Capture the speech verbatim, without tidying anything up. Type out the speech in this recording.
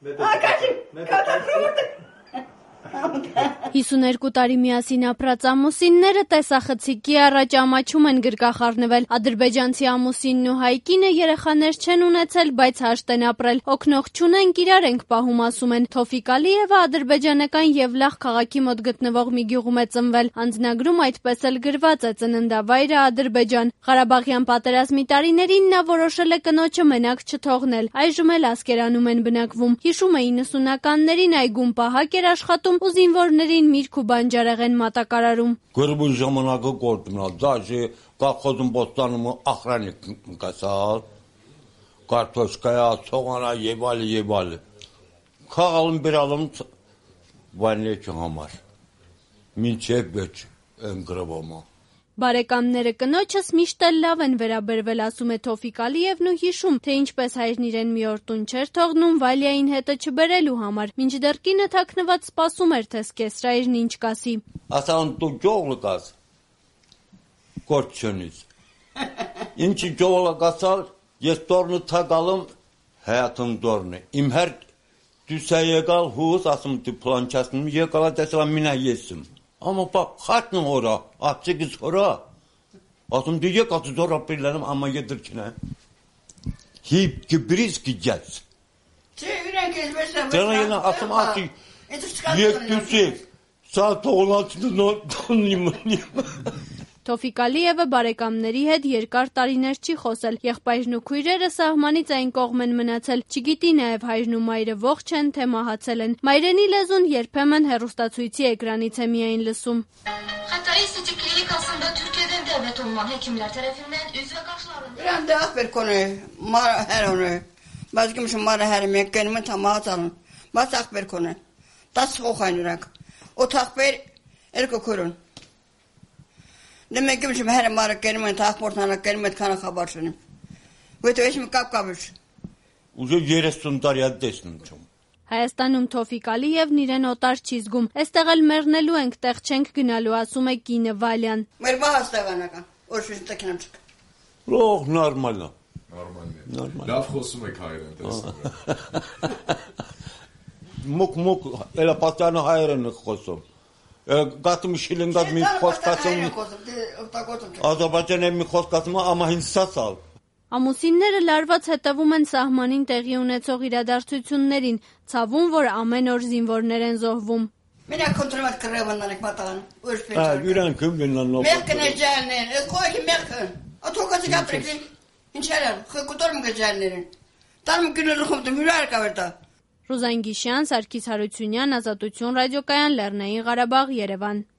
հիսուներկու տարի միասին ապրած ամուսինները տեսախցիկի առաջ ամաչում են գրկախառնվել։ Ադրբեջանցի ամուսինն ու հայկինը երեխաներ չեն ունեցել, բայց հաշտ են ապրել։ Օգնող չունենք, իրար ենք պահում, ասում են։ Թոֆիկ Ալիևը ադրբեջանական Եվլախ քաղաքի մոտ գտնվող մի գյուղում է ծնվել։ Անձնագրում այդպես էլ գրված է ծննդավայրը Ադրբեջան։ Ղարաբաղյան պատերազմի տարիներին նա որոշել է կնոջը մենակ չթողնել։ Այժմ էլ Ասկերանում են բնակվում։ Հիշում է իննսունականներին այգում պահակ էր աշխատում ու զինվորներին միրգ ու բանջարեղեն մատակարարում։ Գրբու ժամանակը գործումնա, դաժե կախոզում բոստանում ախրանիկ կասալ, կարտոշկայա, ցողանա եւ այլ եւ այլ։ Խաղալում բերալում վանյակի համար։ Մինչև վերջ ընկրվոմա։ Բարեկամները կնոջս միշտ էլ լավ են վերաբերվել, ասում է Թոֆիկ Ալիևն ու հիշում, թե ինչպես հայրն իրեն մի օր տուն չէր թողնում Վալիային հետը չբերելու համար, մինչդեռ կինը թաքնված սպասում էր, թե սկեսրայրն ինչ կասի։ Ասան դու ջողլ կաս, կորչյունից։ Ինչի ջողլ կասալ, ես տորնը թագալում, հայատում տորնը։ Իմ հեր դուսա եկալ հուս, ասում դու պլանչասնում, եկալ տեսալա մինա եսում։ Ama bak hatın ora, atçıkız ora. Atım diye katı zor apırlarım ama yedirkine. Hip kibriz gideceğiz. Çeviren gezmezsen. Sana yine atım atı. Yektüsek. Saat oğlansını donayım. Թոֆիկ Ալիևը բարեկամների հետ երկար տարիներ չի խոսել։ Եղբայրն ու քույրերը սահմանից այն կողմ են մնացել։ Չգիտի նաև հայրն ու մայրը ողջ են, թե մահացել են։ Մայրենի լեզուն երբեմն հեռուստացույցի էկրանից է միայն լսում։ Hatay Estetik Klinikası'nda Türkiye'den devlet olunan hekimler tarafından üz ve kaşlarında... Ben de akber konu, mara her onu. Bazıkmışım mara her mekkenimi tamahat alın. Bas akber konu. Tas oxayınırak. O takber erke kurun. Demek ki bizim her mara kelime takportana kelime kana habersiniz. Ve de eşim kap kapış. Ucu yere sundar ya desnin çom. Հայաստանում Թոֆիկ Ալիևն իրեն օտար չի զգում։ Այստեղ էլ մեռնելու ենք, տեղ չենք գնալու, ասում է կինը Վալյան։ Մեր բահաստեղանական, օրշուշ տեքնամ չկ։ Լող նորմալ է։ Նորմալ է։ Լավ խոսում եք հայերեն, տեսնում։ Մոկ մոկ էլա պատյանը հայերեն է խոսում։ Գատում շիլինգած մի խոսքացում։ Ադրբեջանի մի խոսքացում, ama հինսասալ։ Ամուսինները լարված հետևում են սահմանին տեղի ունեցող իրադարձություններին, ցավում, որ ամեն օր զինվորներ են զոհվում։ Մենակ կոնտրոլ կրեվանան եք մատան։ Ա յուրան կմնան նո։ Մերկն է ջաններ, քոյի մերկն։ Աթոկացի կապրեքին։ Ինչեր, խկուտորմ գջաններն։ Տարմ գնելու խոմտ մյուրար կավերտա։ Ռուզան Գիշյան, Սարգիս Հարությունյան, Ազատություն ռադիոկայան, Լեռնային Ղարաբաղ, Երևան։